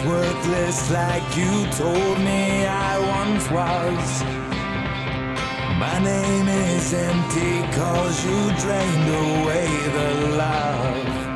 worthless like you told me I once was. My name is empty 'cause you drained away the love.